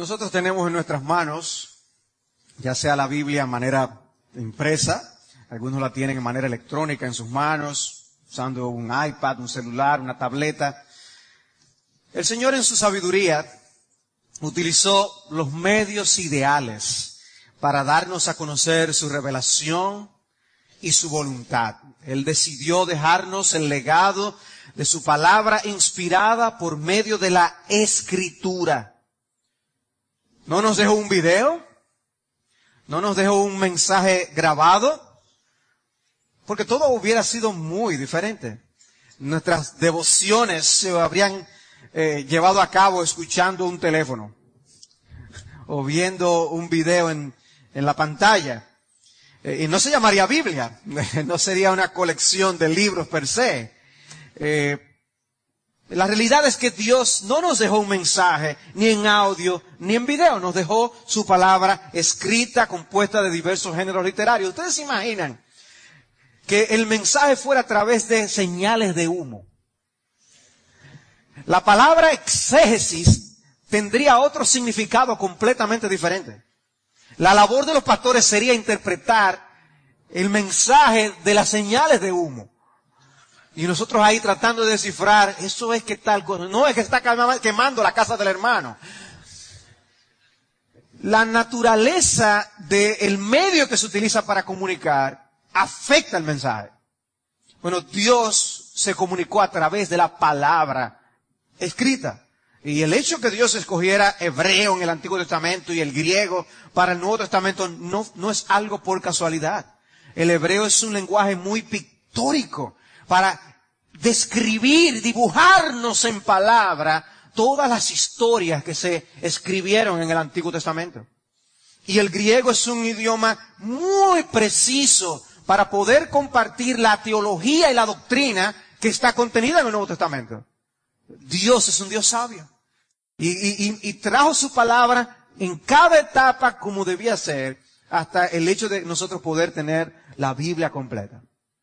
nosotros tenemos en nuestras manos, ya sea la Biblia en manera impresa, algunos la tienen en manera electrónica en sus manos, usando un iPad, un celular, una tableta. El Señor en su sabiduría utilizó los medios ideales para darnos a conocer su revelación y su voluntad. Él decidió dejarnos el legado de su palabra inspirada por medio de la Escritura. No nos dejó un video, no nos dejó un mensaje grabado, porque todo hubiera sido muy diferente. Nuestras devociones se habrían llevado a cabo escuchando un teléfono o viendo un video en la pantalla. Y no se llamaría Biblia, no sería una colección de libros per se. La realidad es que Dios no nos dejó un mensaje, ni en audio, ni en video. Nos dejó su palabra escrita, compuesta de diversos géneros literarios. ¿Ustedes se imaginan que el mensaje fuera a través de señales de humo? La palabra exégesis tendría otro significado completamente diferente. La labor de los pastores sería interpretar el mensaje de las señales de humo. Y nosotros ahí tratando de descifrar, eso es que tal cosa, no es que está quemando la casa del hermano. La naturaleza del medio que se utiliza para comunicar afecta el mensaje. Bueno, Dios se comunicó a través de la palabra escrita. Y el hecho que Dios escogiera hebreo en el Antiguo Testamento y el griego para el Nuevo Testamento no es algo por casualidad. El hebreo es un lenguaje muy pictórico para describir, dibujarnos en palabra todas las historias que se escribieron en el Antiguo Testamento. Y el griego es un idioma muy preciso para poder compartir la teología y la doctrina que está contenida en el Nuevo Testamento. Dios es un Dios sabio. Y trajo su palabra en cada etapa como debía ser, hasta el hecho de nosotros poder tener la Biblia completa.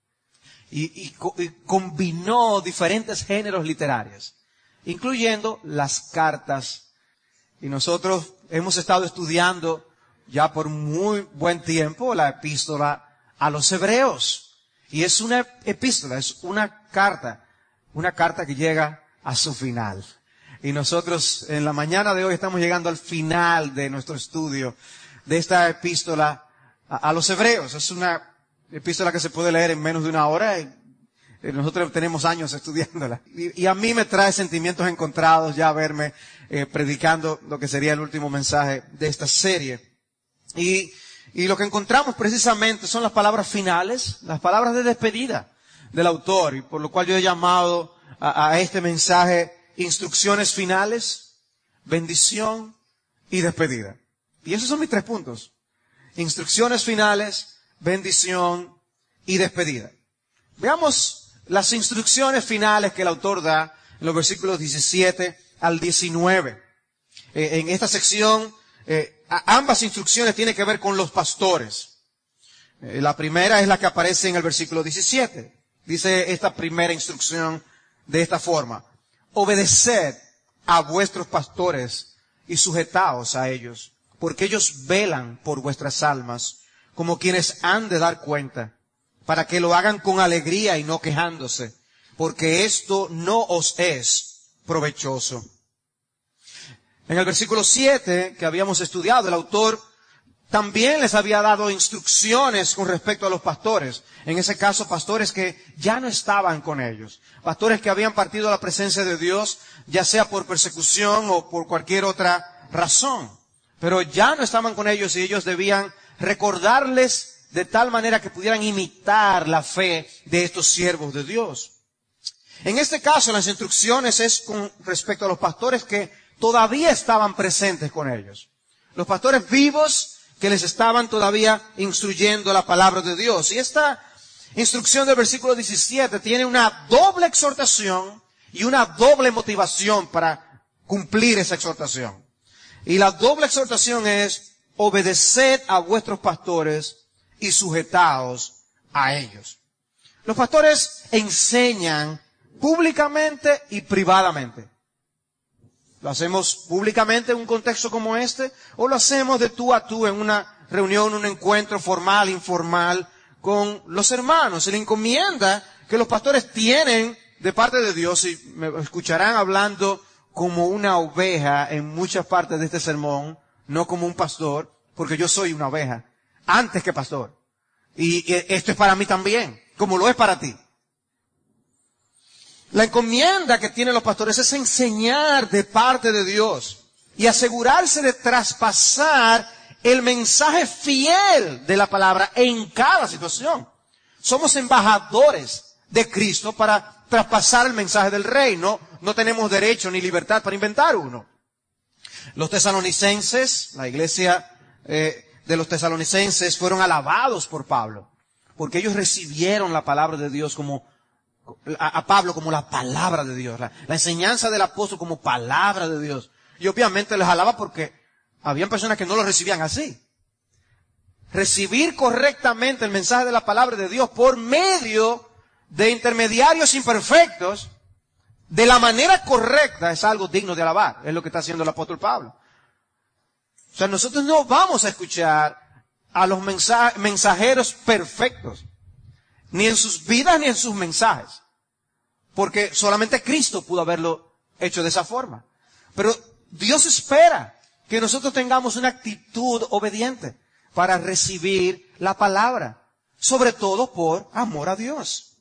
Y combinó diferentes géneros literarios, incluyendo las cartas. Y nosotros hemos estado estudiando ya por muy buen tiempo la epístola a los hebreos. Y es una epístola, es una carta que llega a su final. Y nosotros en la mañana de hoy estamos llegando al final de nuestro estudio de esta epístola a los hebreos. Es una epístola que se puede leer en menos de una hora. Nosotros tenemos años estudiándola. Y a mí me trae sentimientos encontrados ya verme predicando lo que sería el último mensaje de esta serie. Y lo que encontramos precisamente son las palabras finales, las palabras de despedida del autor. Y por lo cual yo he llamado a este mensaje instrucciones finales, bendición y despedida. Y esos son mis 3 puntos. Instrucciones finales, bendición y despedida. Veamos las instrucciones finales que el autor da en los versículos 17 al 19. En esta sección, ambas instrucciones tienen que ver con los pastores. La primera es la que aparece en el versículo 17. Dice esta primera instrucción de esta forma: obedeced a vuestros pastores y sujetaos a ellos, porque ellos velan por vuestras almas, como quienes han de dar cuenta, para que lo hagan con alegría y no quejándose, porque esto no os es provechoso. En el versículo 7 que habíamos estudiado, el autor también les había dado instrucciones con respecto a los pastores. En ese caso, pastores que ya no estaban con ellos. Pastores que habían partido a la presencia de Dios, ya sea por persecución o por cualquier otra razón. Pero ya no estaban con ellos y ellos debían recordarles de tal manera que pudieran imitar la fe de estos siervos de Dios. En este caso, las instrucciones es con respecto a los pastores que todavía estaban presentes con ellos. Los pastores vivos que les estaban todavía instruyendo la palabra de Dios. Y esta instrucción del versículo 17 tiene una doble exhortación y una doble motivación para cumplir esa exhortación. Y la doble exhortación es: obedeced a vuestros pastores y sujetaos a ellos. Los pastores enseñan públicamente y privadamente. ¿Lo hacemos públicamente en un contexto como este? ¿O lo hacemos de tú a tú en una reunión, un encuentro formal, informal, con los hermanos? Y la encomienda que los pastores tienen de parte de Dios, y me escucharán hablando como una oveja en muchas partes de este sermón, no como un pastor, porque yo soy una oveja, antes que pastor. Y esto es para mí también, como lo es para ti. La encomienda que tienen los pastores es enseñar de parte de Dios y asegurarse de traspasar el mensaje fiel de la palabra en cada situación. Somos embajadores de Cristo para traspasar el mensaje del reino. No tenemos derecho ni libertad para inventar uno. Los tesalonicenses, la iglesia de los tesalonicenses fueron alabados por Pablo, porque ellos recibieron la palabra de Dios a Pablo como la palabra de Dios, la enseñanza del apóstol como palabra de Dios. Y obviamente les alaba porque habían personas que no lo recibían así. Recibir correctamente el mensaje de la palabra de Dios por medio de intermediarios imperfectos, de la manera correcta, es algo digno de alabar. Es lo que está haciendo el apóstol Pablo. O sea, nosotros no vamos a escuchar a los mensajeros perfectos, ni en sus vidas ni en sus mensajes, porque solamente Cristo pudo haberlo hecho de esa forma. Pero Dios espera que nosotros tengamos una actitud obediente para recibir la palabra, sobre todo por amor a Dios.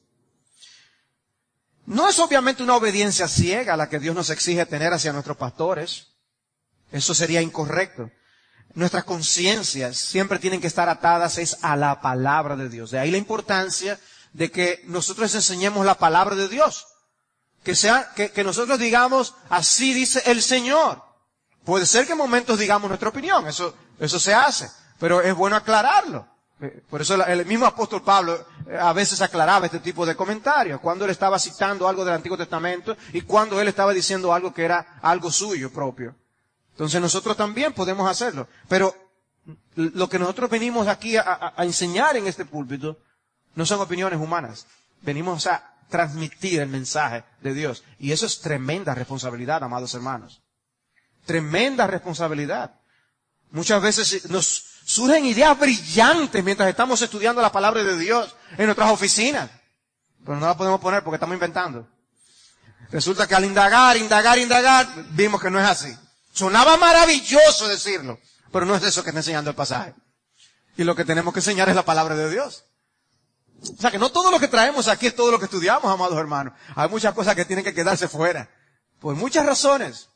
No es obviamente una obediencia ciega la que Dios nos exige tener hacia nuestros pastores. Eso sería incorrecto. Nuestras conciencias siempre tienen que estar atadas a la palabra de Dios. De ahí la importancia de que nosotros enseñemos la palabra de Dios. Que nosotros digamos, así dice el Señor. Puede ser que en momentos digamos nuestra opinión, eso se hace, pero es bueno aclararlo. Por eso el mismo apóstol Pablo a veces aclaraba este tipo de comentarios, cuando él estaba citando algo del Antiguo Testamento y cuando él estaba diciendo algo que era algo suyo propio. Entonces nosotros también podemos hacerlo. Pero lo que nosotros venimos aquí a enseñar en este púlpito no son opiniones humanas. Venimos a transmitir el mensaje de Dios. Y eso es tremenda responsabilidad, amados hermanos. Tremenda responsabilidad. Muchas veces nos surgen ideas brillantes mientras estamos estudiando la palabra de Dios en nuestras oficinas. Pero no la podemos poner porque estamos inventando. Resulta que al indagar, vimos que no es así. Sonaba maravilloso decirlo, pero no es eso que está enseñando el pasaje. Y lo que tenemos que enseñar es la palabra de Dios. O sea que no todo lo que traemos aquí es todo lo que estudiamos, amados hermanos. Hay muchas cosas que tienen que quedarse fuera, por muchas razones.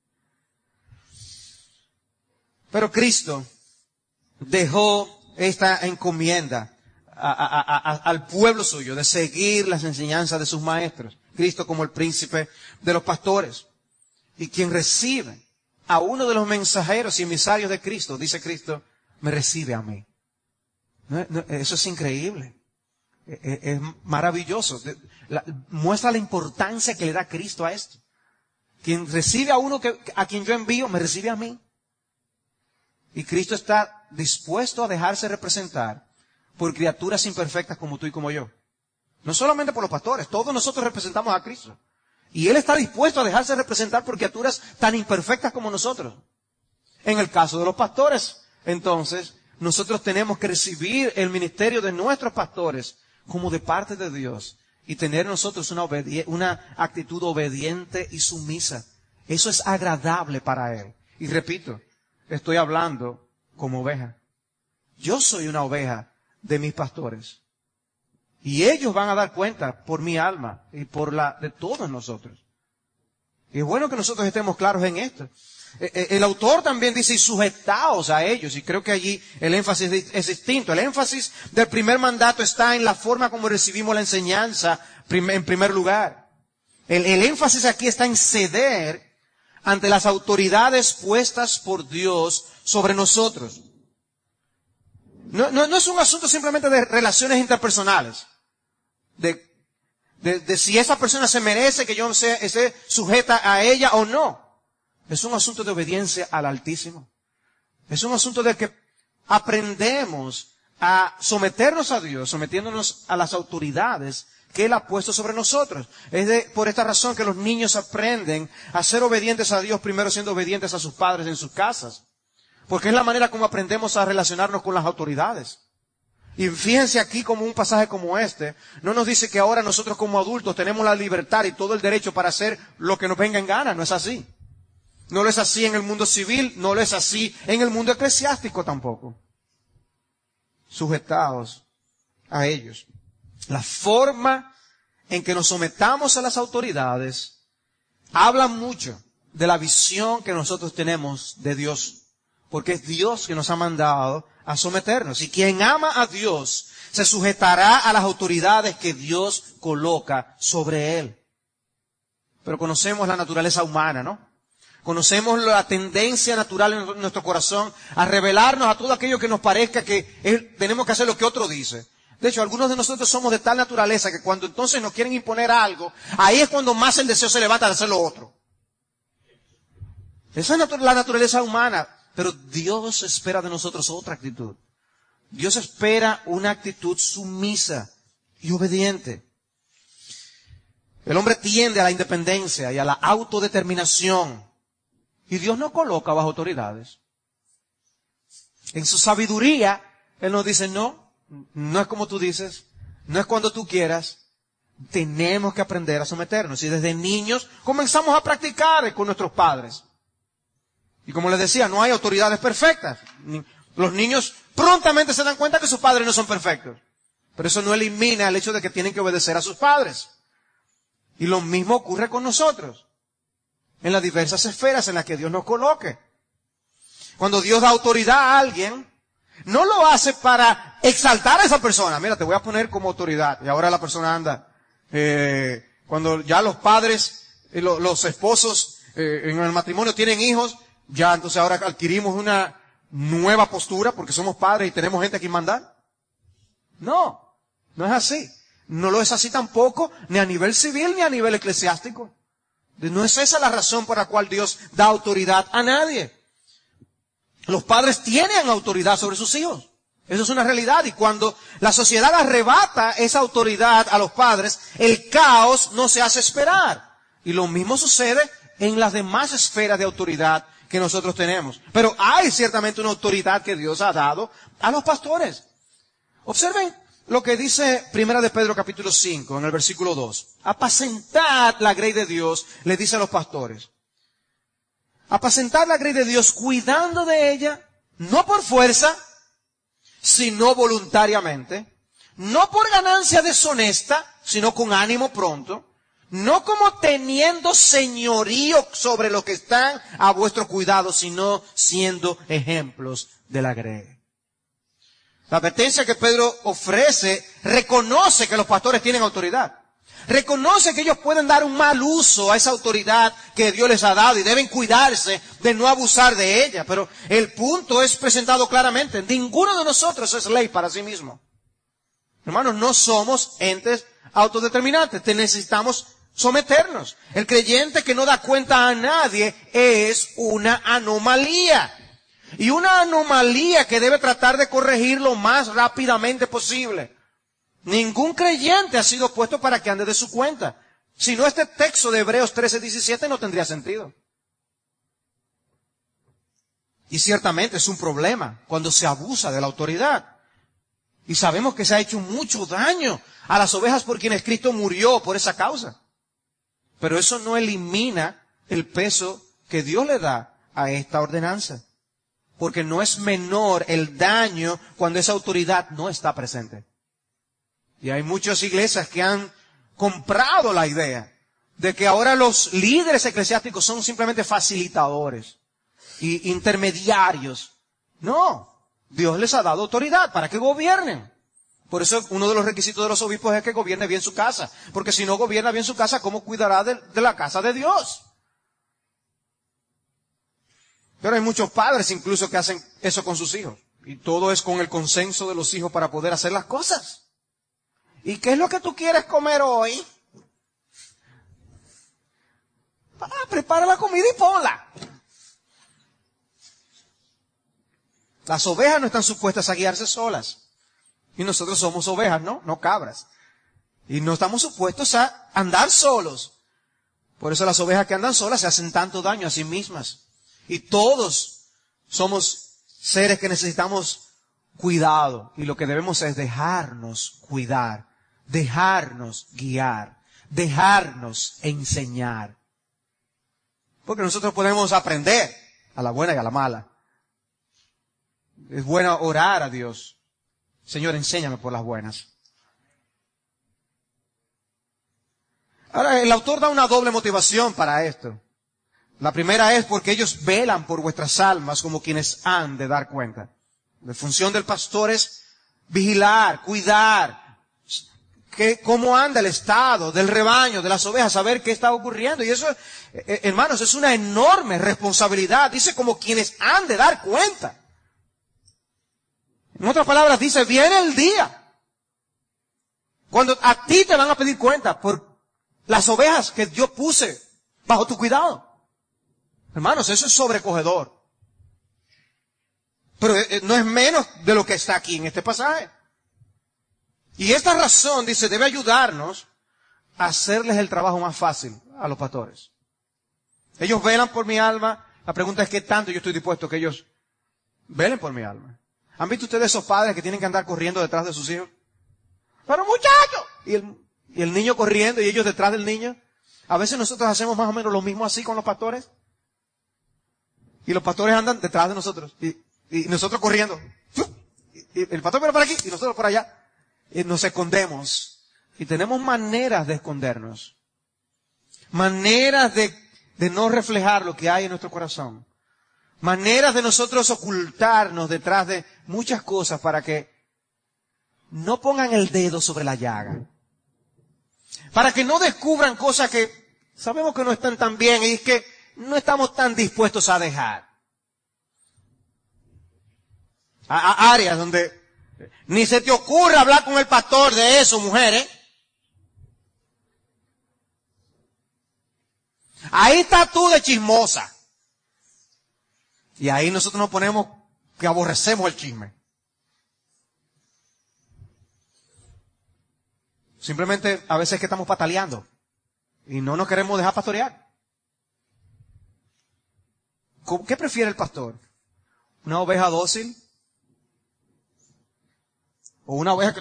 Pero Cristo dejó esta encomienda al pueblo suyo de seguir las enseñanzas de sus maestros. Cristo como el príncipe de los pastores. Y quien recibe a uno de los mensajeros y emisarios de Cristo, dice Cristo, me recibe a mí. Eso es increíble. Es maravilloso. Muestra la importancia que le da Cristo a esto. Quien recibe a uno a quien yo envío, me recibe a mí. Y Cristo está dispuesto a dejarse representar por criaturas imperfectas como tú y como yo. No solamente por los pastores, todos nosotros representamos a Cristo. Y Él está dispuesto a dejarse representar por criaturas tan imperfectas como nosotros. En el caso de los pastores, entonces, nosotros tenemos que recibir el ministerio de nuestros pastores como de parte de Dios y tener nosotros una actitud obediente y sumisa. Eso es agradable para Él. Y repito, estoy hablando como oveja. Yo soy una oveja de mis pastores. Y ellos van a dar cuenta por mi alma y por la de todos nosotros. Y es bueno que nosotros estemos claros en esto. El autor también dice, y sujetaos a ellos. Y creo que allí el énfasis es distinto. El énfasis del primer mandato está en la forma como recibimos la enseñanza en primer lugar. El énfasis aquí está en ceder ante las autoridades puestas por Dios sobre nosotros. No es un asunto simplemente de relaciones interpersonales. De si esa persona se merece que yo esté sujeta a ella o no. Es un asunto de obediencia al Altísimo. Es un asunto de que aprendemos a someternos a Dios, sometiéndonos a las autoridades que Él ha puesto sobre nosotros. Por esta razón que los niños aprenden a ser obedientes a Dios, primero siendo obedientes a sus padres en sus casas. Porque es la manera como aprendemos a relacionarnos con las autoridades. Y fíjense aquí como un pasaje como este, no nos dice que ahora nosotros como adultos tenemos la libertad y todo el derecho para hacer lo que nos venga en gana. No es así. No lo es así en el mundo civil, no lo es así en el mundo eclesiástico tampoco. Sujetados a ellos. La forma en que nos sometamos a las autoridades habla mucho de la visión que nosotros tenemos de Dios. Porque es Dios que nos ha mandado a someternos. Y quien ama a Dios se sujetará a las autoridades que Dios coloca sobre él. Pero conocemos la naturaleza humana, ¿no? Conocemos la tendencia natural en nuestro corazón a rebelarnos a todo aquello que nos parezca que tenemos que hacer lo que otro dice. De hecho, algunos de nosotros somos de tal naturaleza que cuando entonces nos quieren imponer algo, ahí es cuando más el deseo se levanta de hacer lo otro. Esa es la naturaleza humana. Pero Dios espera de nosotros otra actitud. Dios espera una actitud sumisa y obediente. El hombre tiende a la independencia y a la autodeterminación. Y Dios nos coloca bajo autoridades. En su sabiduría, Él nos dice, no es como tú dices, no es cuando tú quieras. Tenemos que aprender a someternos. Y desde niños comenzamos a practicar con nuestros padres. Y como les decía, no hay autoridades perfectas. Los niños prontamente se dan cuenta que sus padres no son perfectos. Pero eso no elimina el hecho de que tienen que obedecer a sus padres. Y lo mismo ocurre con nosotros. En las diversas esferas en las que Dios nos coloque. Cuando Dios da autoridad a alguien, no lo hace para exaltar a esa persona. Mira, te voy a poner como autoridad. Y ahora la persona anda. Cuando ya los padres, los esposos en el matrimonio tienen hijos, ya entonces ahora adquirimos una nueva postura porque somos padres y tenemos gente a quien mandar. No es así. No lo es así tampoco, ni a nivel civil ni a nivel eclesiástico. No es esa la razón por la cual Dios da autoridad a nadie. Los padres tienen autoridad sobre sus hijos. Eso es una realidad. Y cuando la sociedad arrebata esa autoridad a los padres, el caos no se hace esperar. Y lo mismo sucede en las demás esferas de autoridad que nosotros tenemos. Pero hay ciertamente una autoridad que Dios ha dado a los pastores. Observen lo que dice Primera de Pedro capítulo 5 en el versículo 2. Apacentad la grey de Dios, le dice a los pastores. Apacentad la grey de Dios cuidando de ella, no por fuerza, sino voluntariamente, no por ganancia deshonesta, sino con ánimo pronto, no como teniendo señorío sobre los que están a vuestro cuidado, sino siendo ejemplos de la grey. La advertencia que Pedro ofrece reconoce que los pastores tienen autoridad. Reconoce que ellos pueden dar un mal uso a esa autoridad que Dios les ha dado y deben cuidarse de no abusar de ella. Pero el punto es presentado claramente. Ninguno de nosotros es ley para sí mismo. Hermanos, no somos entes autodeterminantes. Necesitamos someternos. El creyente que no da cuenta a nadie es una anomalía. Y una anomalía que debe tratar de corregir lo más rápidamente posible. Ningún creyente ha sido puesto para que ande de su cuenta. Si no, este texto de Hebreos 13:17 no tendría sentido. Y ciertamente es un problema cuando se abusa de la autoridad. Y sabemos que se ha hecho mucho daño a las ovejas por quienes Cristo murió por esa causa. Pero eso no elimina el peso que Dios le da a esta ordenanza. Porque no es menor el daño cuando esa autoridad no está presente. Y hay muchas iglesias que han comprado la idea de que ahora los líderes eclesiásticos son simplemente facilitadores y intermediarios. No, Dios les ha dado autoridad para que gobiernen. Por eso uno de los requisitos de los obispos es que gobierne bien su casa. Porque si no gobierna bien su casa, ¿cómo cuidará de la casa de Dios? Pero hay muchos padres incluso que hacen eso con sus hijos. Y todo es con el consenso de los hijos para poder hacer las cosas. ¿Y qué es lo que tú quieres comer hoy? Prepara la comida y ponla. Las ovejas no están supuestas a guiarse solas. Y nosotros somos ovejas, ¿no? No cabras. Y no estamos supuestos a andar solos. Por eso las ovejas que andan solas se hacen tanto daño a sí mismas. Y todos somos seres que necesitamos cuidado. Y lo que debemos es dejarnos cuidar, dejarnos guiar, dejarnos enseñar. Porque nosotros podemos aprender a la buena y a la mala. Es bueno orar a Dios. Señor, enséñame por las buenas. Ahora, el autor da una doble motivación para esto. La primera es porque ellos velan por vuestras almas como quienes han de dar cuenta. La función del pastor es vigilar, cuidar, cómo anda el estado del rebaño, de las ovejas, saber qué está ocurriendo. Y eso, hermanos, es una enorme responsabilidad. Dice como quienes han de dar cuenta. En otras palabras, dice, viene el día cuando a ti te van a pedir cuenta por las ovejas que yo puse bajo tu cuidado. Hermanos, eso es sobrecogedor. Pero no es menos de lo que está aquí en este pasaje. Y esta razón, dice, debe ayudarnos a hacerles el trabajo más fácil a los pastores. Ellos velan por mi alma. La pregunta es qué tanto yo estoy dispuesto a que ellos velen por mi alma. ¿Han visto ustedes esos padres que tienen que andar corriendo detrás de sus hijos? ¡Pero muchacho! Y el niño corriendo y ellos detrás del niño. A veces nosotros hacemos más o menos lo mismo así con los pastores. Y los pastores andan detrás de nosotros. Y nosotros corriendo. Y el pastor viene por aquí y nosotros por allá. Y nos escondemos. Y tenemos maneras de escondernos. Maneras de no reflejar lo que hay en nuestro corazón. Maneras de nosotros ocultarnos detrás de muchas cosas para que no pongan el dedo sobre la llaga. Para que no descubran cosas que sabemos que no están tan bien y que no estamos tan dispuestos a dejar. A áreas donde ni se te ocurre hablar con el pastor de eso, mujeres. Ahí está tú de chismosa. Y ahí nosotros nos ponemos que aborrecemos el chisme. Simplemente a veces es que estamos pataleando y no nos queremos dejar pastorear. ¿Qué prefiere el pastor? ¿Una oveja dócil? ¿O una oveja que...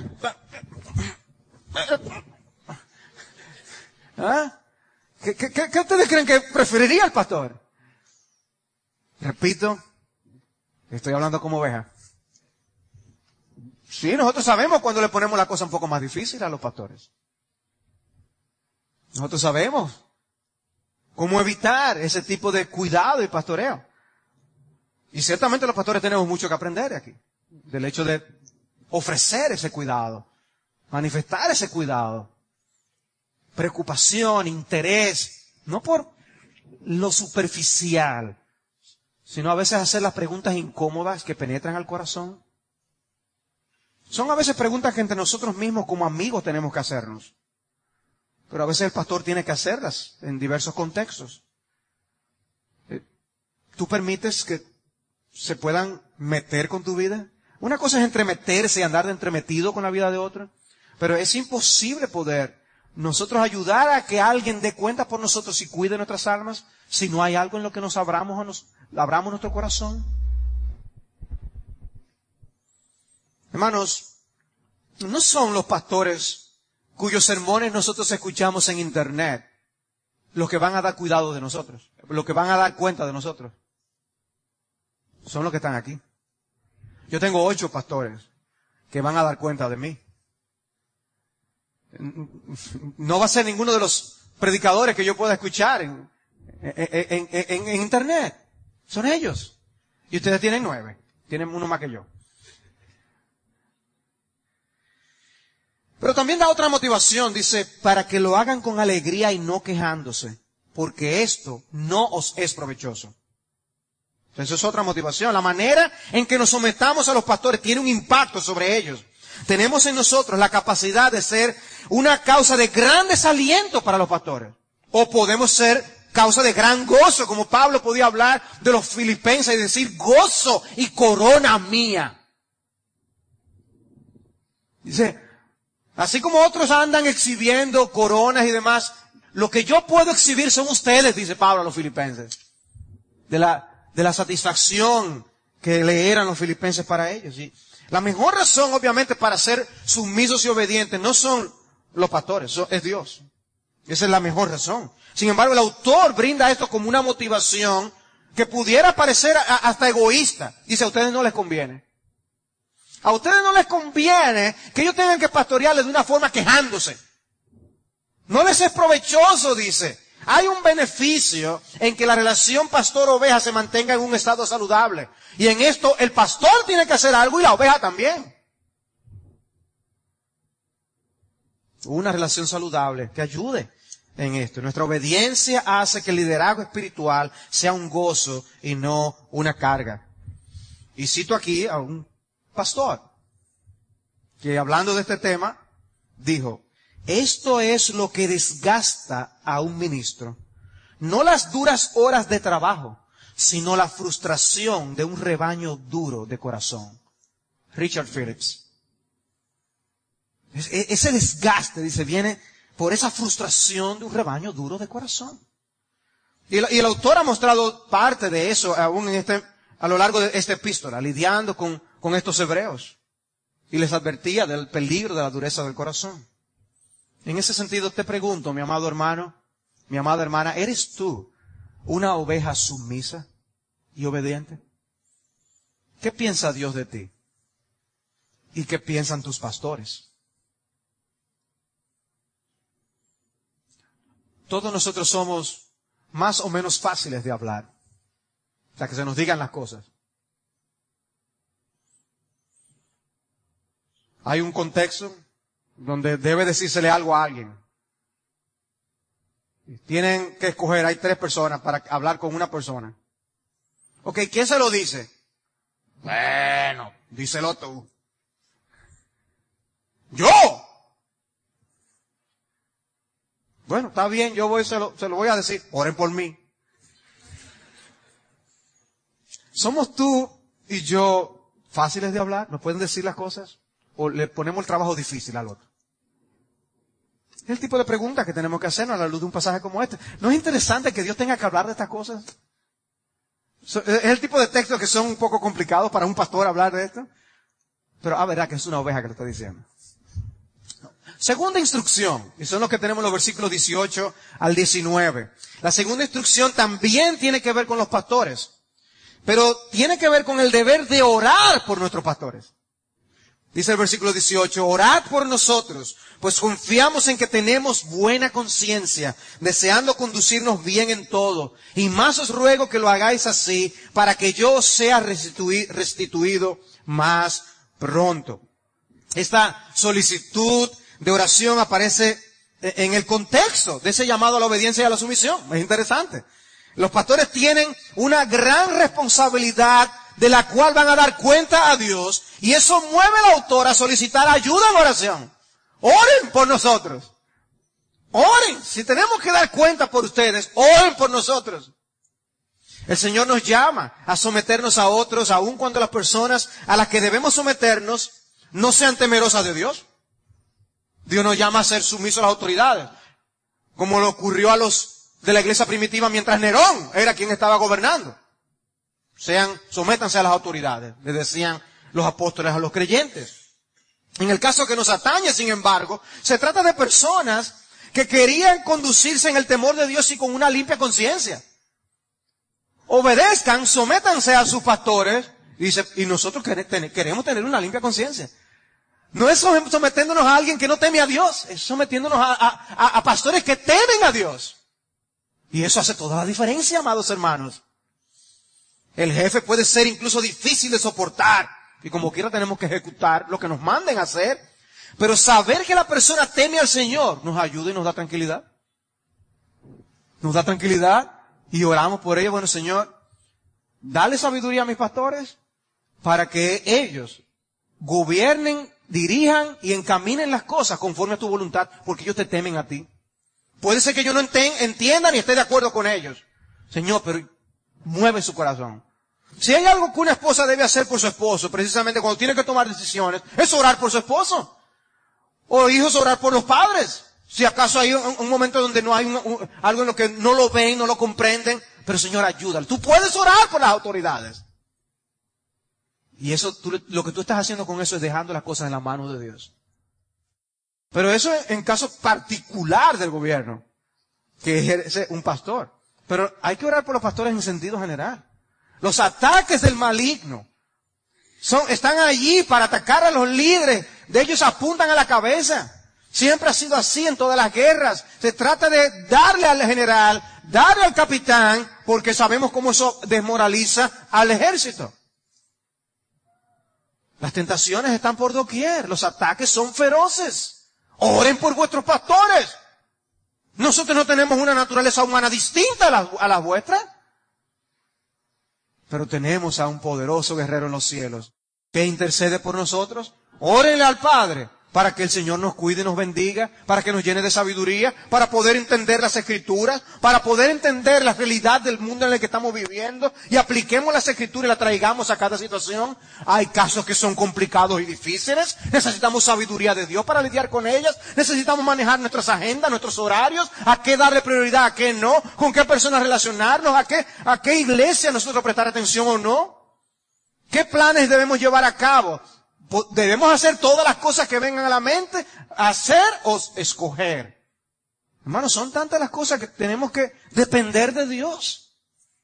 ¿Ah? ¿Qué ustedes creen que preferiría el pastor? Repito, estoy hablando como oveja. Sí, nosotros sabemos cuando le ponemos la cosa un poco más difícil a los pastores. Nosotros sabemos cómo evitar ese tipo de cuidado y pastoreo. Y ciertamente los pastores tenemos mucho que aprender aquí. Del hecho de ofrecer ese cuidado, manifestar ese cuidado. Preocupación, interés, no por lo superficial, sino a veces hacer las preguntas incómodas que penetran al corazón. Son a veces preguntas que entre nosotros mismos como amigos tenemos que hacernos. Pero a veces el pastor tiene que hacerlas en diversos contextos. ¿Tú permites que se puedan meter con tu vida? Una cosa es entremeterse y andar de entremetido con la vida de otro. Pero es imposible poder nosotros ayudar a que alguien dé cuenta por nosotros y cuide nuestras almas si no hay algo en lo que nos abramos nuestro corazón. Hermanos, no son los pastores cuyos sermones nosotros escuchamos en internet los que van a dar cuidado de nosotros, los que van a dar cuenta de nosotros. Son los que están aquí. Yo tengo 8 pastores que van a dar cuenta de mí. No va a ser ninguno de los predicadores que yo pueda escuchar en internet. Son ellos. Y ustedes tienen 9. Tienen uno más que yo. Pero también da otra motivación. Dice, para que lo hagan con alegría y no quejándose. Porque esto no os es provechoso. Entonces, eso es otra motivación. La manera en que nos sometamos a los pastores tiene un impacto sobre ellos. Tenemos en nosotros la capacidad de ser una causa de gran desaliento para los pastores. O podemos ser causa de gran gozo, como Pablo podía hablar de los filipenses y decir gozo y corona mía. Dice, Así como otros andan exhibiendo coronas y demás, lo que yo puedo exhibir son ustedes, dice Pablo a los filipenses. De la satisfacción que le eran los filipenses para ellos. ¿Sí? La mejor razón, obviamente, para ser sumisos y obedientes no son los pastores, es Dios. Esa es la mejor razón. Sin embargo, el autor brinda esto como una motivación que pudiera parecer hasta egoísta. Dice, a ustedes no les conviene. A ustedes no les conviene que ellos tengan que pastorearles de una forma quejándose. No les es provechoso, dice. Hay un beneficio en que la relación pastor-oveja se mantenga en un estado saludable. Y en esto el pastor tiene que hacer algo y la oveja también. Una relación saludable que ayude en esto. Nuestra obediencia hace que el liderazgo espiritual sea un gozo y no una carga. Y cito aquí a un pastor que hablando de este tema dijo, esto es lo que desgasta a un ministro. No las duras horas de trabajo, sino la frustración de un rebaño duro de corazón. Richard Phillips. Ese desgaste, dice, viene por esa frustración de un rebaño duro de corazón. Y el autor ha mostrado parte de eso aún a lo largo de esta epístola, lidiando con estos hebreos. Y les advertía del peligro de la dureza del corazón. En ese sentido te pregunto, mi amado hermano, mi amada hermana, ¿eres tú una oveja sumisa y obediente? ¿Qué piensa Dios de ti? ¿Y qué piensan tus pastores? Todos nosotros somos más o menos fáciles de hablar. O sea, que se nos digan las cosas. Hay un contexto donde debe decírsele algo a alguien. Tienen que escoger, hay 3 personas para hablar con una persona. Ok, ¿quién se lo dice? Bueno, díselo tú. ¡Yo! Bueno, está bien, yo se lo voy a decir. Oren por mí. ¿Somos tú y yo fáciles de hablar? ¿Nos pueden decir las cosas? ¿O le ponemos el trabajo difícil al otro? Es el tipo de pregunta que tenemos que hacernos a la luz de un pasaje como este. ¿No es interesante que Dios tenga que hablar de estas cosas? Es el tipo de textos que son un poco complicados para un pastor hablar de esto. Pero verá que es una oveja que lo está diciendo. Segunda instrucción, y son los que tenemos en los versículos 18 al 19. La segunda instrucción también tiene que ver con los pastores, pero tiene que ver con el deber de orar por nuestros pastores. Dice el versículo 18, orad por nosotros, pues confiamos en que tenemos buena conciencia, deseando conducirnos bien en todo. Y más os ruego que lo hagáis así, para que yo sea restituido más pronto. Esta solicitud de oración aparece en el contexto de ese llamado a la obediencia y a la sumisión. Es interesante. Los pastores tienen una gran responsabilidad de la cual van a dar cuenta a Dios, y eso mueve al autor a solicitar ayuda en oración. Oren por nosotros. Oren. Si tenemos que dar cuenta por ustedes, oren por nosotros. El Señor nos llama a someternos a otros, aun cuando las personas a las que debemos someternos no sean temerosas de Dios. Dios nos llama a ser sumisos a las autoridades, como le ocurrió a los de la iglesia primitiva mientras Nerón era quien estaba gobernando. Sométanse a las autoridades, le decían los apóstoles a los creyentes. En el caso que nos atañe, sin embargo, se trata de personas que querían conducirse en el temor de Dios y con una limpia conciencia. Obedezcan, sométanse a sus pastores, y nosotros queremos tener una limpia conciencia. No es sometiéndonos a alguien que no teme a Dios, es sometiéndonos a pastores que temen a Dios. Y eso hace toda la diferencia, amados hermanos. El jefe puede ser incluso difícil de soportar, y como quiera tenemos que ejecutar lo que nos manden a hacer, pero saber que la persona teme al Señor nos ayuda y nos da tranquilidad. Nos da tranquilidad y oramos por ellos. Bueno, Señor, dale sabiduría a mis pastores para que ellos gobiernen, dirijan y encaminen las cosas conforme a tu voluntad, porque ellos te temen a ti. Puede ser que yo no entienda ni esté de acuerdo con ellos. Señor, pero mueve su corazón. Si hay algo que una esposa debe hacer por su esposo, precisamente cuando tiene que tomar decisiones, es orar por su esposo. O hijos, orar por los padres. Si acaso hay un momento donde no hay algo en lo que no lo ven, no lo comprenden, pero Señor, ayúdalo. Tú puedes orar por las autoridades. Y eso, lo que tú estás haciendo con eso es dejando las cosas en la mano de Dios. Pero eso en caso particular del gobierno, que ejerce un pastor. Pero hay que orar por los pastores en sentido general. Los ataques del maligno están allí para atacar a los líderes. De ellos apuntan a la cabeza. Siempre ha sido así en todas las guerras. Se trata de darle al general, darle al capitán, porque sabemos cómo eso desmoraliza al ejército. Las tentaciones están por doquier. Los ataques son feroces. Oren por vuestros pastores. Nosotros no tenemos una naturaleza humana distinta a las vuestras. Pero tenemos a un poderoso guerrero en los cielos que intercede por nosotros. Órenle al Padre para que el Señor nos cuide y nos bendiga, para que nos llene de sabiduría, para poder entender las Escrituras, para poder entender la realidad del mundo en el que estamos viviendo y apliquemos las Escrituras y las traigamos a cada situación. Hay casos que son complicados y difíciles. Necesitamos sabiduría de Dios para lidiar con ellas. Necesitamos manejar nuestras agendas, nuestros horarios, a qué darle prioridad, a qué no, con qué personas relacionarnos, a qué iglesia nosotros prestar atención o no. ¿Qué planes debemos llevar a cabo? ¿Debemos hacer todas las cosas que vengan a la mente? ¿Hacer o escoger? Hermanos, son tantas las cosas que tenemos que depender de Dios.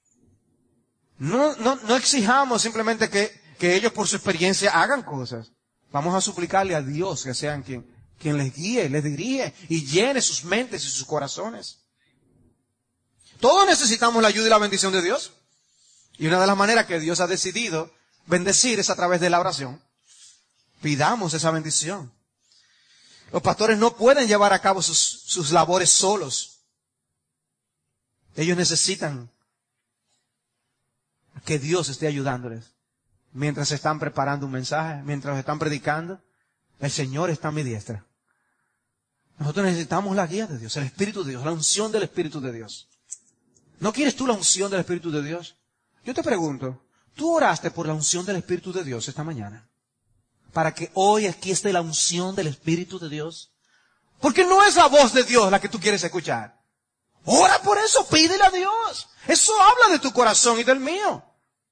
No exijamos simplemente que ellos por su experiencia hagan cosas. Vamos a suplicarle a Dios que sean quien les guíe, les dirige y llene sus mentes y sus corazones. Todos necesitamos la ayuda y la bendición de Dios. Y una de las maneras que Dios ha decidido bendecir es a través de la oración. Pidamos esa bendición. Los pastores no pueden llevar a cabo sus labores solos. Ellos necesitan que Dios esté ayudándoles. Mientras se están preparando un mensaje, mientras están predicando, el Señor está a mi diestra. Nosotros necesitamos la guía de Dios, el Espíritu de Dios, la unción del Espíritu de Dios. ¿No quieres tú la unción del Espíritu de Dios? Yo te pregunto, ¿tú oraste por la unción del Espíritu de Dios esta mañana? Para que hoy aquí esté la unción del Espíritu de Dios. Porque no es la voz de Dios la que tú quieres escuchar. Ora por eso, pídele a Dios. Eso habla de tu corazón y del mío.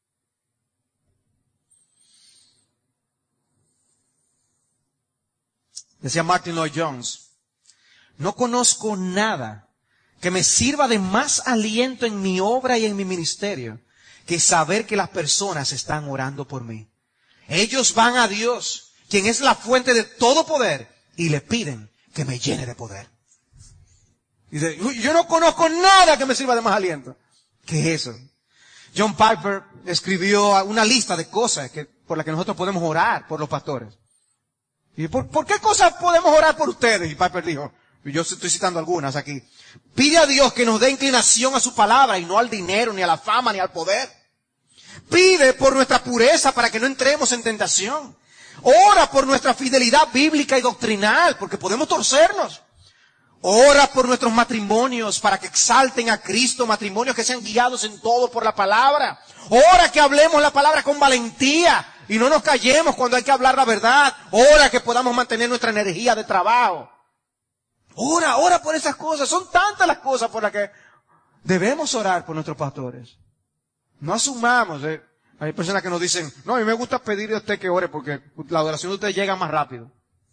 Decía Martin Lloyd-Jones, no conozco nada que me sirva de más aliento en mi obra y en mi ministerio que saber que las personas están orando por mí. Ellos van a Dios, quien es la fuente de todo poder, y le piden que me llene de poder. Dice, yo no conozco nada que me sirva de más aliento. ¿Qué es eso? John Piper escribió una lista de cosas por las que nosotros podemos orar por los pastores. Y ¿por qué cosas podemos orar por ustedes? Y Piper dijo, y yo estoy citando algunas aquí. Pide a Dios que nos dé inclinación a su palabra y no al dinero, ni a la fama, ni al poder. Pide por nuestra pureza para que no entremos en tentación. Ora por nuestra fidelidad bíblica y doctrinal, porque podemos torcernos. Ora por nuestros matrimonios para que exalten a Cristo, matrimonios que sean guiados en todo por la palabra. Ora que hablemos la palabra con valentía y no nos callemos cuando hay que hablar la verdad. Ora que podamos mantener nuestra energía de trabajo. Ora por esas cosas. Son tantas las cosas por las que debemos orar por nuestros pastores. No asumamos, hay personas que nos dicen, no, a mí me gusta pedirle a usted que ore porque la adoración de usted llega más rápido.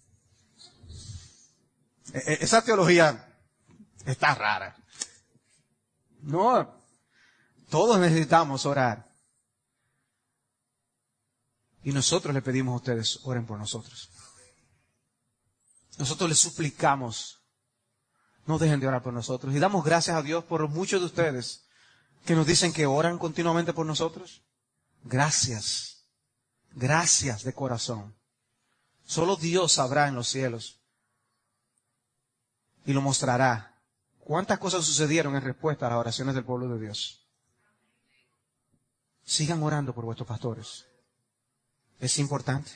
Esa teología está rara. No, todos necesitamos orar. Y nosotros le pedimos a ustedes, oren por nosotros. Nosotros les suplicamos, no dejen de orar por nosotros. Y damos gracias a Dios por muchos de ustedes que nos dicen que oran continuamente por nosotros. Gracias. Gracias de corazón. Solo Dios sabrá en los cielos. Y lo mostrará. ¿Cuántas cosas sucedieron en respuesta a las oraciones del pueblo de Dios? Sigan orando por vuestros pastores. Es importante.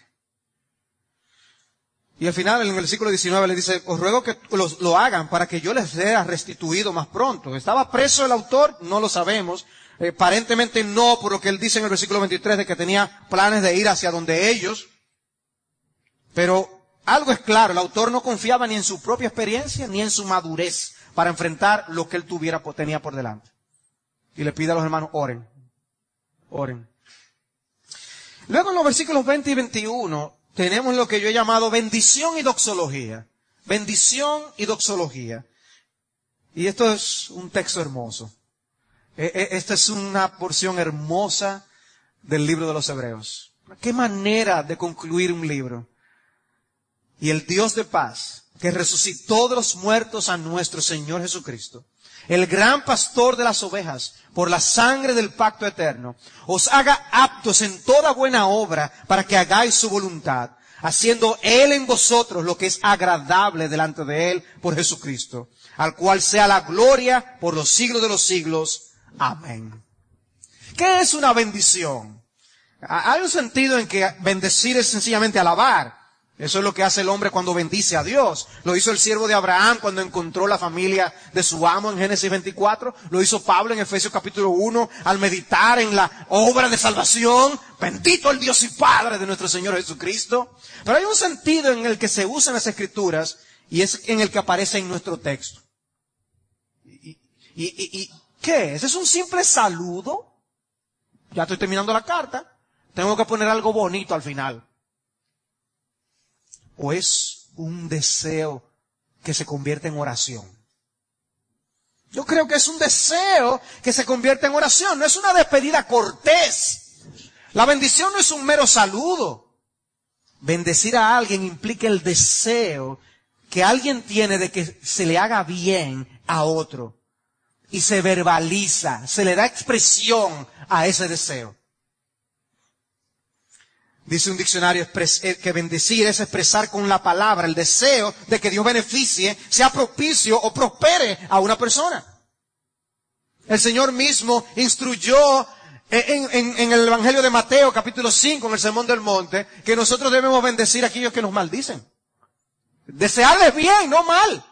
Y al final, en el versículo 19, le dice, os ruego que lo hagan para que yo les sea restituido más pronto. ¿Estaba preso el autor? No lo sabemos. Aparentemente no, por lo que él dice en el versículo 23 de que tenía planes de ir hacia donde ellos. Pero algo algo es claro, el autor no confiaba ni en su propia experiencia ni en su madurez para enfrentar lo que él tenía por delante. Y le pide a los hermanos, oren. Oren. Luego en los versículos 20 y 21 tenemos lo que yo he llamado bendición y doxología. Bendición y doxología. Y esto es un texto hermoso. Esta es una porción hermosa del libro de los Hebreos. Qué manera de concluir un libro. Y el Dios de paz, que resucitó de los muertos a nuestro Señor Jesucristo, el gran pastor de las ovejas, por la sangre del pacto eterno, os haga aptos en toda buena obra para que hagáis su voluntad, haciendo Él en vosotros lo que es agradable delante de Él por Jesucristo, al cual sea la gloria por los siglos de los siglos. Amén. ¿Qué es una bendición? Hay un sentido en que bendecir es sencillamente alabar. Eso es lo que hace el hombre cuando bendice a Dios. Lo hizo el siervo de Abraham cuando encontró la familia de su amo en Génesis 24. Lo hizo Pablo en Efesios capítulo 1 al meditar en la obra de salvación. Bendito el Dios y Padre de nuestro Señor Jesucristo. Pero hay un sentido en el que se usan las Escrituras y es en el que aparece en nuestro texto. ¿Y qué es? ¿Es un simple saludo? Ya estoy terminando la carta. Tengo que poner algo bonito al final. ¿O es un deseo que se convierte en oración? Yo creo que es un deseo que se convierte en oración. No es una despedida cortés. La bendición no es un mero saludo. Bendecir a alguien implica el deseo que alguien tiene de que se le haga bien a otro. Y se verbaliza, se le da expresión a ese deseo. Dice un diccionario que bendecir es expresar con la palabra el deseo de que Dios beneficie, sea propicio o prospere a una persona. El Señor mismo instruyó en el Evangelio de Mateo, capítulo 5, en el Sermón del Monte, que nosotros debemos bendecir a aquellos que nos maldicen. Desearles bien, no mal.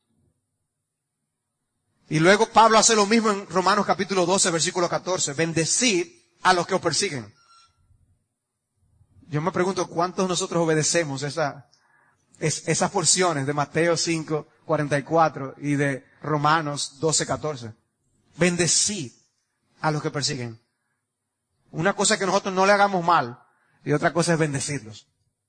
Y luego Pablo hace lo mismo en Romanos capítulo 12, versículo 14. Bendecid a los que os persiguen. Yo me pregunto cuántos nosotros obedecemos esas porciones de Mateo 5, 44 y de Romanos 12, 14. Bendecid a los que persiguen. Una cosa es que nosotros no le hagamos mal y otra cosa es bendecirlos.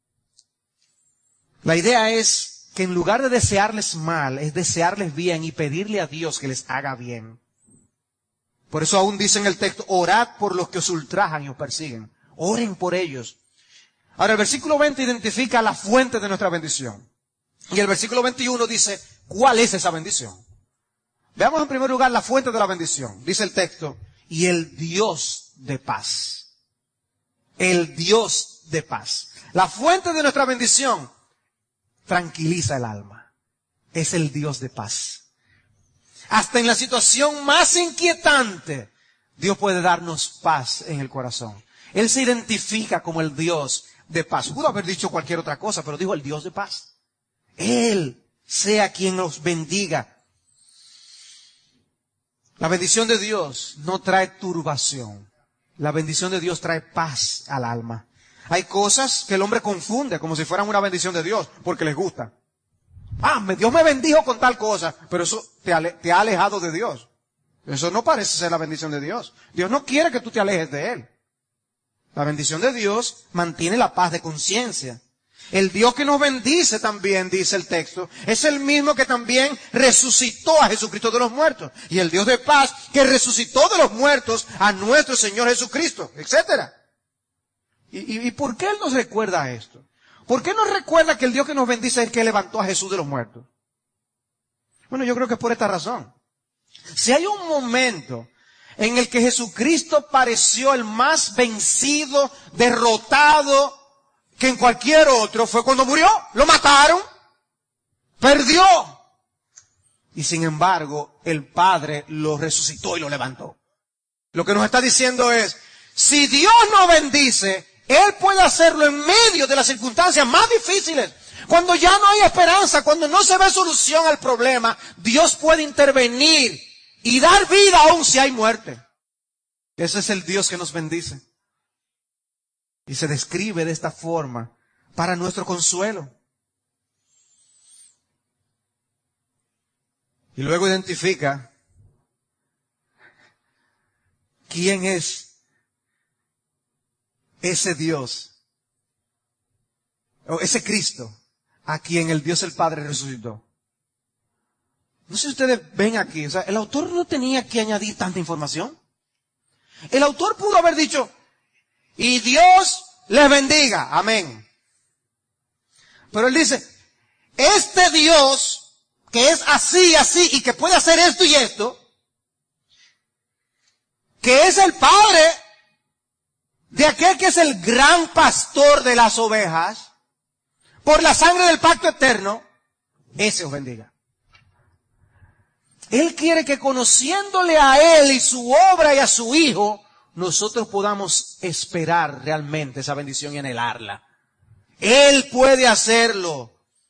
La idea es que en lugar de desearles mal, es desearles bien y pedirle a Dios que les haga bien. Por eso aún dice en el texto, orad por los que os ultrajan y os persiguen. Oren por ellos. Ahora el versículo 20 identifica la fuente de nuestra bendición. Y el versículo 21 dice, ¿cuál es esa bendición? Veamos en primer lugar la fuente de la bendición. Dice el texto, y el Dios de paz. El Dios de paz. La fuente de nuestra bendición tranquiliza el alma. Es el Dios de paz. Hasta en la situación más inquietante, Dios puede darnos paz en el corazón. Él se identifica como el Dios de paz. Pudo haber dicho cualquier otra cosa, pero dijo el Dios de paz. Él sea quien nos bendiga. La bendición de Dios no trae turbación. La bendición de Dios trae paz al alma. Hay cosas que el hombre confunde como si fueran una bendición de Dios, porque les gusta. Dios me bendijo con tal cosa, pero eso te ha alejado de Dios. Eso no parece ser la bendición de Dios. Dios no quiere que tú te alejes de Él. La bendición de Dios mantiene la paz de conciencia. El Dios que nos bendice también, dice el texto, es el mismo que también resucitó a Jesucristo de los muertos. Y el Dios de paz que resucitó de los muertos a nuestro Señor Jesucristo, etc. ¿Y por qué Él nos recuerda esto? ¿Por qué nos recuerda que el Dios que nos bendice es el que levantó a Jesús de los muertos? Bueno, yo creo que es por esta razón. Si hay un momento en el que Jesucristo pareció el más vencido, derrotado que en cualquier otro, fue cuando murió. Lo mataron, perdió. Y sin embargo, el Padre lo resucitó y lo levantó. Lo que nos está diciendo es, si Dios nos bendice, Él puede hacerlo en medio de las circunstancias más difíciles. Cuando ya no hay esperanza, cuando no se ve solución al problema, Dios puede intervenir y dar vida aún si hay muerte. Ese es el Dios que nos bendice. Y se describe de esta forma para nuestro consuelo. Y luego identifica quién es ese Dios, o ese Cristo, a quien el Dios el Padre resucitó. No sé si ustedes ven aquí, o sea, el autor no tenía que añadir tanta información. El autor pudo haber dicho, y Dios les bendiga, amén. Pero él dice, este Dios, que es así, así, y que puede hacer esto y esto, que es el Padre de aquel que es el gran pastor de las ovejas, por la sangre del pacto eterno, ese os bendiga. Él quiere que conociéndole a Él y su obra y a su Hijo, nosotros podamos esperar realmente esa bendición y anhelarla. Él puede hacerlo.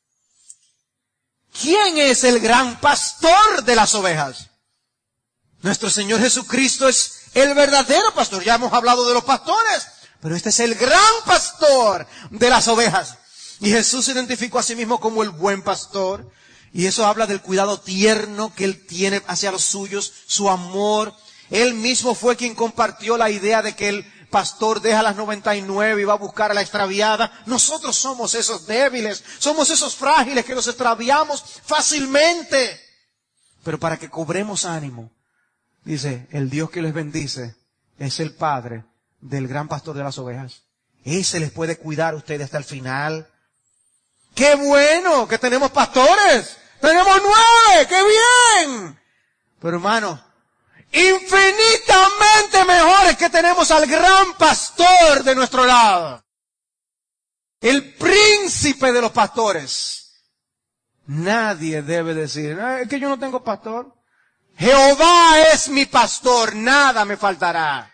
¿Quién es el gran pastor de las ovejas? Nuestro Señor Jesucristo es el verdadero pastor. Ya hemos hablado de los pastores, pero este es el gran pastor de las ovejas. Y Jesús se identificó a sí mismo como el buen pastor. Y eso habla del cuidado tierno que Él tiene hacia los suyos, su amor. Él mismo fue quien compartió la idea de que el pastor deja las 99 y va a buscar a la extraviada. Nosotros somos esos débiles, somos esos frágiles que nos extraviamos fácilmente. Pero para que cobremos ánimo, dice, el Dios que les bendice es el Padre del gran pastor de las ovejas. Ese les puede cuidar a ustedes hasta el final. ¡Qué bueno que tenemos pastores! ¡Tenemos 9! ¡Qué bien! Pero hermano, infinitamente mejor es que tenemos al gran pastor de nuestro lado. El príncipe de los pastores. Nadie debe decir, es que yo no tengo pastor. Jehová es mi pastor, nada me faltará.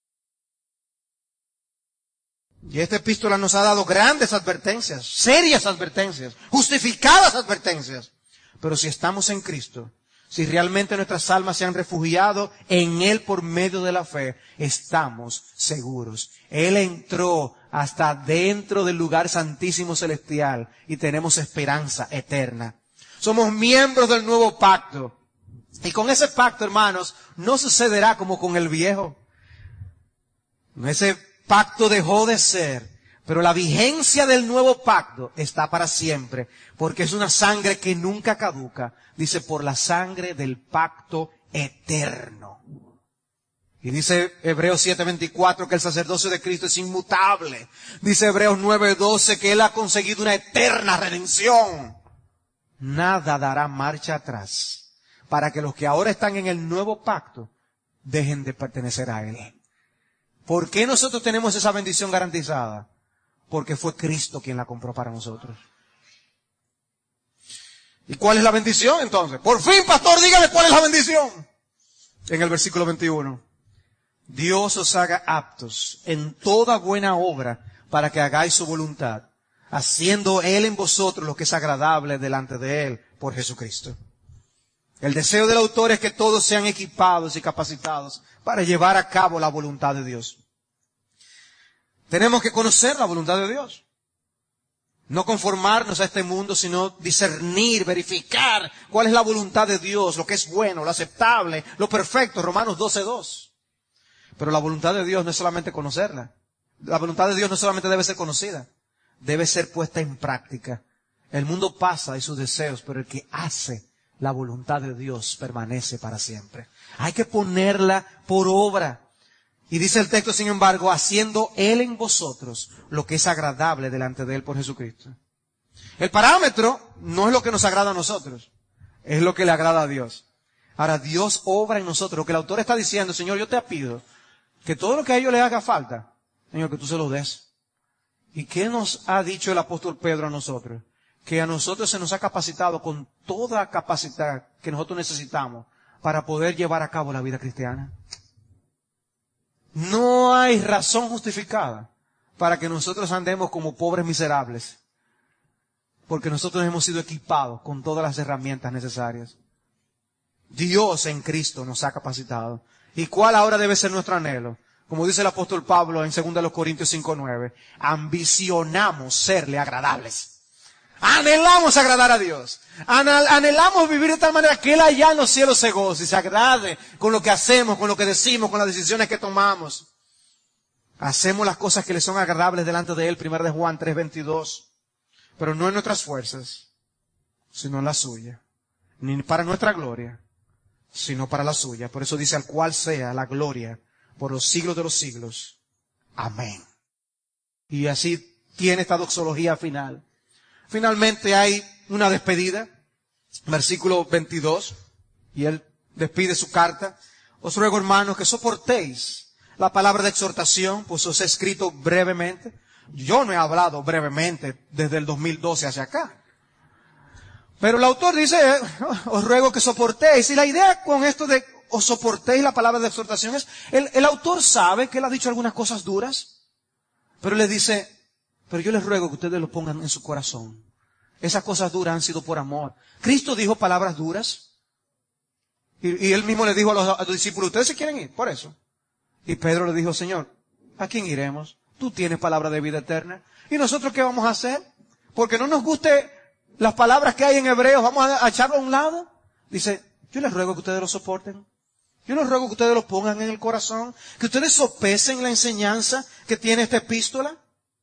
Y esta epístola nos ha dado grandes advertencias, serias advertencias, justificadas advertencias. Pero si estamos en Cristo, si realmente nuestras almas se han refugiado en Él por medio de la fe, estamos seguros. Él entró hasta dentro del lugar santísimo celestial y tenemos esperanza eterna. Somos miembros del nuevo pacto. Y con ese pacto, hermanos, no sucederá como con el viejo. Ese pacto dejó de ser, pero la vigencia del nuevo pacto está para siempre, porque es una sangre que nunca caduca. Dice, por la sangre del pacto eterno. Y dice Hebreos 7:24 que el sacerdocio de Cristo es inmutable. Dice Hebreos 9:12 que Él ha conseguido una eterna redención. Nada dará marcha atrás para que los que ahora están en el nuevo pacto dejen de pertenecer a Él. ¿Por qué nosotros tenemos esa bendición garantizada? Porque fue Cristo quien la compró para nosotros. ¿Y cuál es la bendición entonces? Por fin, pastor, dígame cuál es la bendición. En el versículo 21. Dios os haga aptos en toda buena obra para que hagáis su voluntad, haciendo Él en vosotros lo que es agradable delante de Él por Jesucristo. El deseo del autor es que todos sean equipados y capacitados para llevar a cabo la voluntad de Dios. Tenemos que conocer la voluntad de Dios. No conformarnos a este mundo, sino discernir, verificar cuál es la voluntad de Dios, lo que es bueno, lo aceptable, lo perfecto. Romanos 12:2. Pero la voluntad de Dios no es solamente conocerla. La voluntad de Dios no solamente debe ser conocida, debe ser puesta en práctica. El mundo pasa y sus deseos, pero el que hace la voluntad de Dios permanece para siempre. Hay que ponerla por obra. Y dice el texto, sin embargo, haciendo Él en vosotros lo que es agradable delante de Él por Jesucristo. El parámetro no es lo que nos agrada a nosotros, es lo que le agrada a Dios. Ahora, Dios obra en nosotros. Lo que el autor está diciendo, Señor, yo te pido que todo lo que a ellos les haga falta, Señor, que tú se lo des. ¿Y qué nos ha dicho el apóstol Pedro a nosotros? Que a nosotros se nos ha capacitado con toda capacidad que nosotros necesitamos para poder llevar a cabo la vida cristiana. No hay razón justificada para que nosotros andemos como pobres miserables, porque nosotros hemos sido equipados con todas las herramientas necesarias. Dios en Cristo nos ha capacitado. ¿Y cuál ahora debe ser nuestro anhelo? Como dice el apóstol Pablo en 2 Corintios 5:9, ambicionamos serle agradables. Anhelamos agradar a Dios. Anhelamos vivir de tal manera que Él allá en los cielos se goce y se agrade con lo que hacemos, con lo que decimos, con las decisiones que tomamos. Hacemos las cosas que le son agradables delante de Él, 1 de Juan 3:22. Pero no en nuestras fuerzas, sino en la suya. Ni para nuestra gloria, sino para la suya. Por eso dice, al cual sea la gloria por los siglos de los siglos. Amén. Y así tiene esta doxología final. Finalmente hay una despedida, versículo 22, y él despide su carta. Os ruego, hermanos, que soportéis la palabra de exhortación, pues os he escrito brevemente. Yo no he hablado brevemente desde el 2012 hacia acá. Pero el autor dice, os ruego que soportéis. Y la idea con esto de os soportéis la palabra de exhortación es, el autor sabe que él ha dicho algunas cosas duras, pero le dice, pero yo les ruego que ustedes lo pongan en su corazón. Esas cosas duras han sido por amor. Cristo dijo palabras duras. Y él mismo le dijo a los discípulos, ustedes se quieren ir, por eso. Y Pedro le dijo, Señor, ¿a quién iremos? Tú tienes palabra de vida eterna. ¿Y nosotros qué vamos a hacer? Porque no nos guste las palabras que hay en Hebreos, vamos a echarlo a un lado. Dice, yo les ruego que ustedes lo soporten. Yo les ruego que ustedes lo pongan en el corazón. Que ustedes sopesen la enseñanza que tiene esta epístola.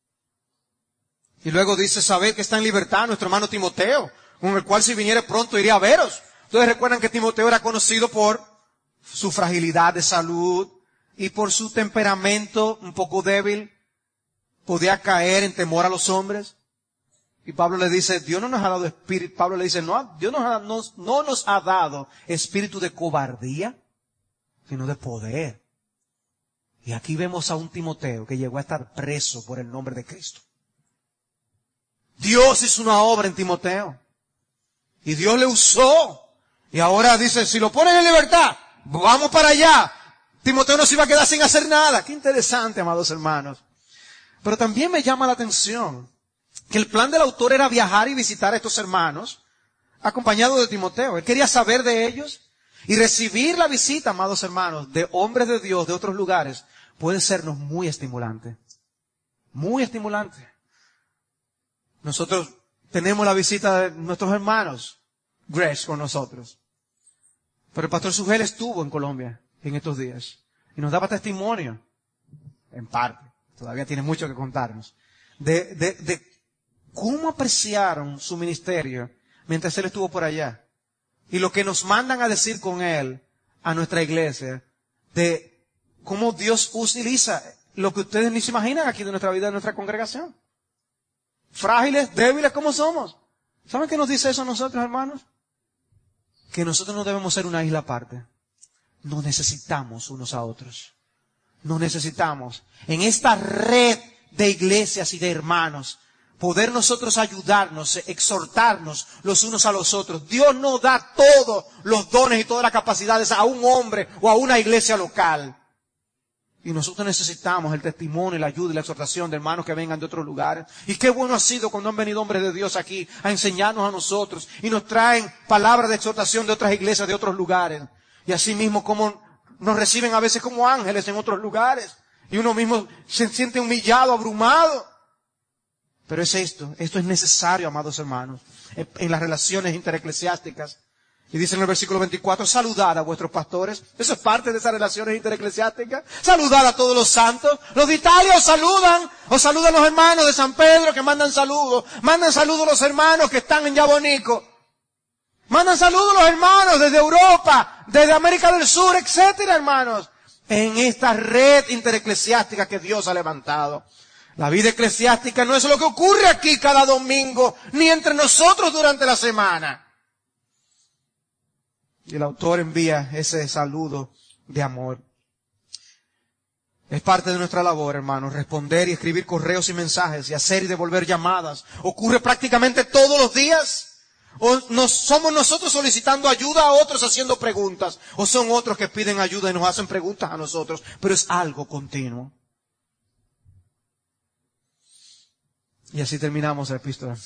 Y luego dice, sabed que está en libertad nuestro hermano Timoteo, con el cual si viniere pronto iré a veros. Ustedes recuerdan que Timoteo era conocido por su fragilidad de salud y por su temperamento un poco débil. Podía caer en temor a los hombres. Y Pablo le dice, Dios no nos ha dado espíritu. Pablo le dice, no, Dios no nos ha dado espíritu de cobardía, sino de poder. Y aquí vemos a un Timoteo que llegó a estar preso por el nombre de Cristo. Dios hizo una obra en Timoteo. Y Dios le usó. Y ahora dice, si lo ponen en libertad, vamos para allá. Timoteo no se iba a quedar sin hacer nada. Qué interesante, amados hermanos. Pero también me llama la atención que el plan del autor era viajar y visitar a estos hermanos, acompañado de Timoteo. Él quería saber de ellos y recibir la visita, amados hermanos, de hombres de Dios de otros lugares, puede sernos muy estimulante. Muy estimulante. Nosotros tenemos la visita de nuestros hermanos, Grace, con nosotros. Pero el pastor Sugel estuvo en Colombia en estos días y nos daba testimonio, en parte, todavía tiene mucho que contarnos, de cómo apreciaron su ministerio mientras él estuvo por allá. Y lo que nos mandan a decir con él a nuestra iglesia, de cómo Dios utiliza lo que ustedes ni se imaginan aquí de nuestra vida, de nuestra congregación. Frágiles, débiles como somos. ¿Saben qué nos dice eso a nosotros, hermanos? Que nosotros no debemos ser una isla aparte. Nos necesitamos unos a otros. Nos necesitamos. En esta red de iglesias y de hermanos, poder nosotros ayudarnos, exhortarnos los unos a los otros. Dios no da todos los dones y todas las capacidades a un hombre o a una iglesia local. Y nosotros necesitamos el testimonio, la ayuda y la exhortación de hermanos que vengan de otros lugares. Y qué bueno ha sido cuando han venido hombres de Dios aquí a enseñarnos a nosotros y nos traen palabras de exhortación de otras iglesias, de otros lugares. Y así mismo como nos reciben a veces como ángeles en otros lugares. Y uno mismo se siente humillado, abrumado. Pero es esto es necesario, amados hermanos, en las relaciones intereclesiásticas. Y dice en el versículo 24, saludad a vuestros pastores. Eso es parte de esas relaciones intereclesiásticas. Saludad a todos los santos. Los de Italia os saludan los hermanos de San Pedro que mandan saludos. Mandan saludos los hermanos que están en Yabonico. Mandan saludos los hermanos desde Europa, desde América del Sur, etcétera, hermanos. En esta red intereclesiástica que Dios ha levantado. La vida eclesiástica no es lo que ocurre aquí cada domingo, ni entre nosotros durante la semana. Y el autor envía ese saludo de amor. Es parte de nuestra labor, hermanos, responder y escribir correos y mensajes y hacer y devolver llamadas. ¿Ocurre prácticamente todos los días? ¿O somos nosotros solicitando ayuda a otros haciendo preguntas? ¿O son otros que piden ayuda y nos hacen preguntas a nosotros? Pero es algo continuo. Y así terminamos la epístola.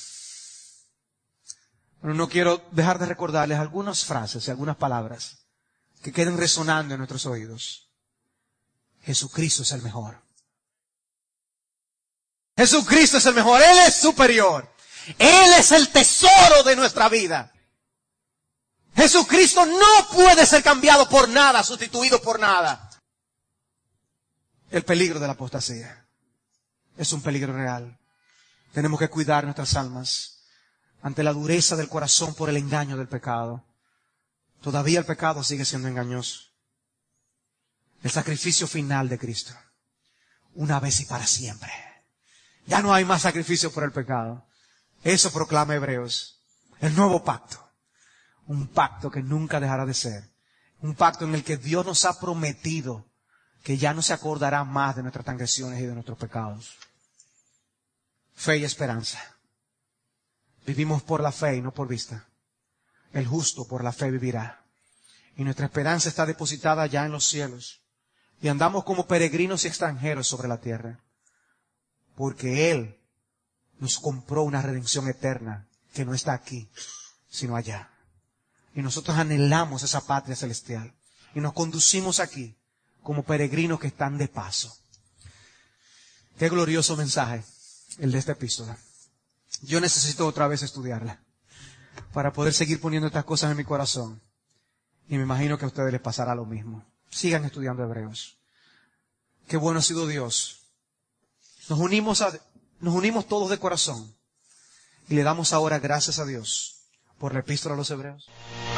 Pero no quiero dejar de recordarles algunas frases y algunas palabras que queden resonando en nuestros oídos. Jesucristo es el mejor. Jesucristo es el mejor. Él es superior. Él es el tesoro de nuestra vida. Jesucristo no puede ser cambiado por nada, sustituido por nada. El peligro de la apostasía es un peligro real. Tenemos que cuidar nuestras almas ante la dureza del corazón por el engaño del pecado. Todavía el pecado sigue siendo engañoso. El sacrificio final de Cristo, una vez y para siempre. Ya no hay más sacrificio por el pecado. Eso proclama Hebreos. El nuevo pacto. Un pacto que nunca dejará de ser. Un pacto en el que Dios nos ha prometido que ya no se acordará más de nuestras transgresiones y de nuestros pecados. Fe y esperanza. Vivimos por la fe y no por vista. El justo por la fe vivirá. Y nuestra esperanza está depositada ya en los cielos. Y andamos como peregrinos y extranjeros sobre la tierra. Porque Él nos compró una redención eterna que no está aquí, sino allá. Y nosotros anhelamos esa patria celestial. Y nos conducimos aquí como peregrinos que están de paso. Qué glorioso mensaje el de esta epístola. Yo necesito otra vez estudiarla para poder seguir poniendo estas cosas en mi corazón. Y me imagino que a ustedes les pasará lo mismo. Sigan estudiando Hebreos. Qué bueno ha sido Dios. Nos unimos todos de corazón y le damos ahora gracias a Dios por la epístola a los Hebreos.